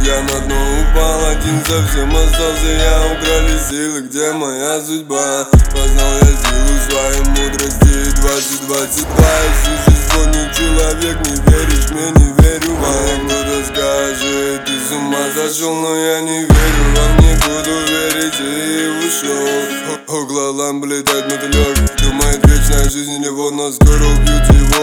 я на дно упал, один совсем остался я. Украли силы, где моя судьба? Познал я силу своей мудрости 2022. Существо не человек, не веришь мне, не верю вам. Кто-то скажет, ты с ума сошел, но я не верю вам, не буду верить и ушел. Около ламп летает мотылек, думает вечная жизнь его, но скоро убьют его.